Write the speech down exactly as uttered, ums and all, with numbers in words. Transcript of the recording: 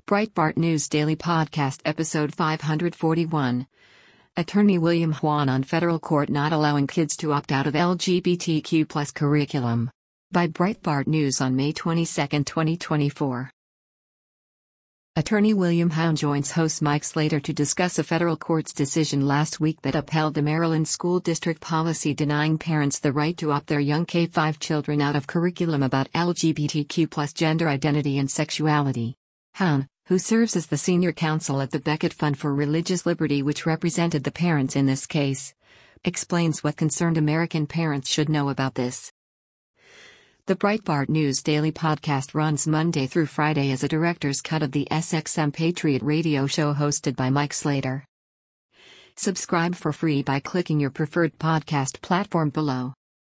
Breitbart News Daily Podcast Episode five forty-one. Attorney William Huan on federal court not allowing kids to opt out of L G B T Q plus curriculum. By Breitbart News on May twenty-second, twenty twenty-four. Attorney William Huan joins host Mike Slater to discuss a federal court's decision last week that upheld the Maryland school district policy denying parents the right to opt their young K five children out of curriculum about L G B T Q plus gender identity and sexuality. Huan, who serves as the senior counsel at the Becket Fund for Religious Liberty, which represented the parents in this case, explains what concerned American parents should know about this. The Breitbart News Daily Podcast runs Monday through Friday as a director's cut of the S X M Patriot radio show hosted by Mike Slater. Subscribe for free by clicking your preferred podcast platform below.